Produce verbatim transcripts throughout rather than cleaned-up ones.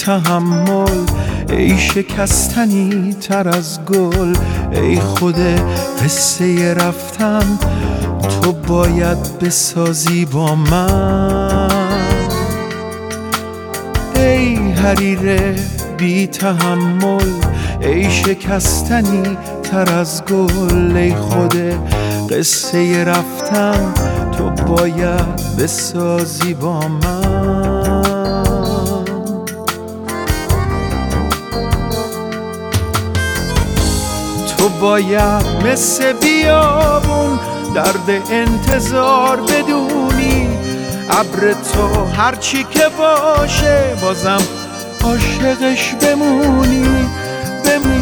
تحمل، ای شکستنی تر از گل، ای خود قصه رفتن تو باید بسازی با من. ای حریر بی تحمل، ای شکستنی تر از گل، ای خود قصه رفتن تو باید بسازی با من. تو باید مثل بیابون درد انتظار بدونی، ابر تو هرچی که باشه بازم عاشقش بمونی، بمونی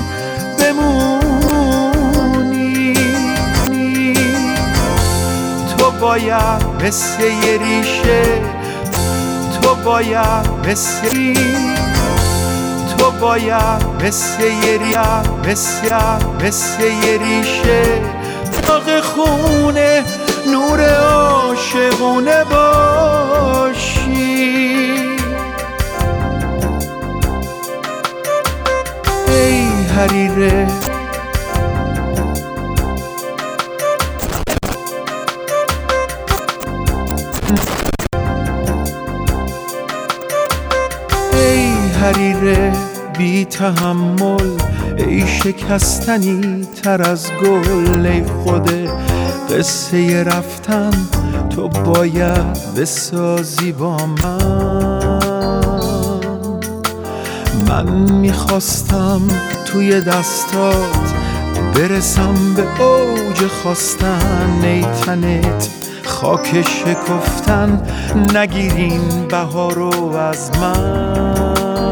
بمونی. تو باید مثل یه ریشه، تو باید مثل تو باید مثل یه ریشه، مثل مثل یه ریشه داغ خونه نور عاشقونه باشی. ای حریره ای حریره بی تحمل، ای شکستنی تر از گل، ای خود قصه رفتن تو باید بسازی با من. من میخواستم توی دستات برسم به اوج خواستن، ای تنت خاک شکفتن نگیرین بهارو از من.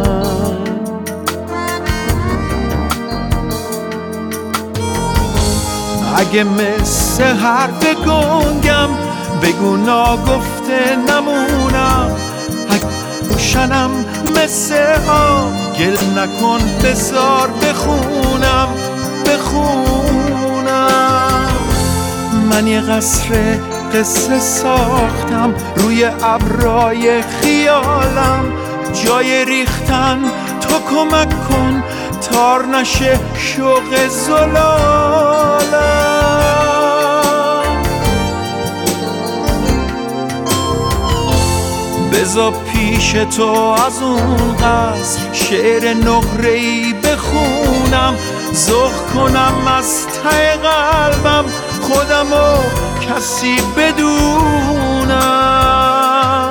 اگه مثل حرف گنگم بگو ناگفته نمونم، اگه روشنم مثل آب گل نکن بذار بخونم بخونم. من یه قصر قصه ساختم روی ابرای خیالم، جای ریختن تو کمک کن تار نشه شوق زلالم. بذار پیش تو از اون قصر شعر نقره‌ای بخونم، ذوق کنم از ته قلبم خودمو کسی بدونم.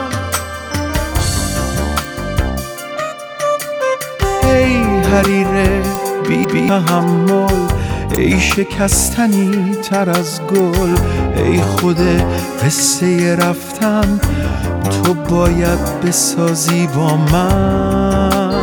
ای حریره بی بی تحمل، ای شکستنی تر از گل، ای خود قصه رفتن تو باید بسازی با من.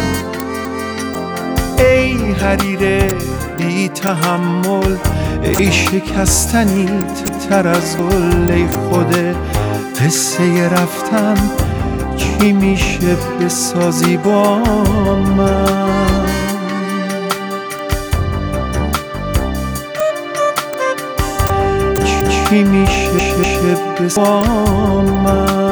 ای حریره بی تحمل، ای شکستنی تر از گل، ای خود قصه رفتن چی میشه بسازی با من. چی میشه بسازی با من.